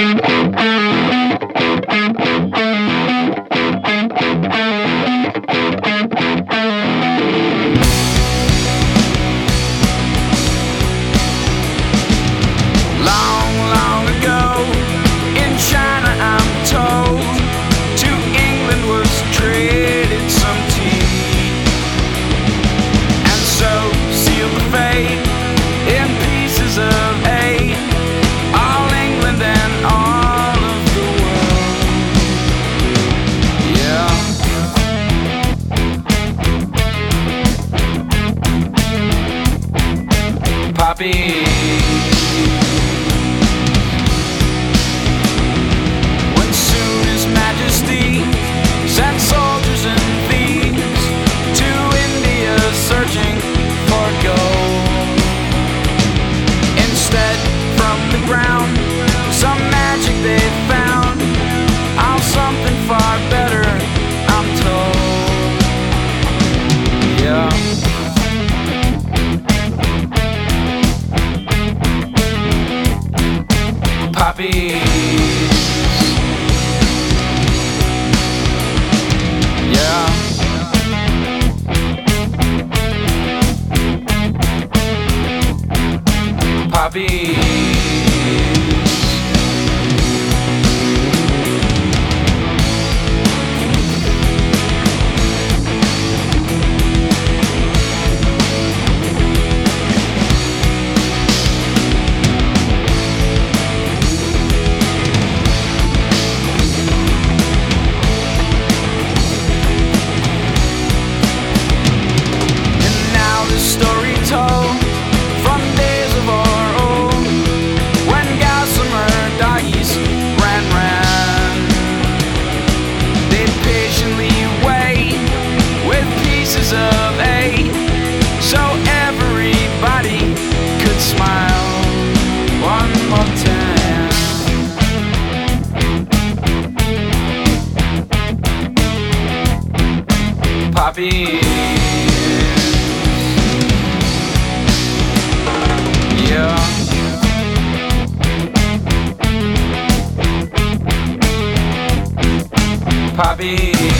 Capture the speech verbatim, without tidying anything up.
Poppy. When soon His Majesty sent soldiers and thieves to India searching for gold. Instead, from the ground, some magic they found. Oh, something far better, I'm told. Yeah. Poppies. Yeah. Poppies. Of eight, so everybody could smile one more time. Poppy. Yeah. Poppy.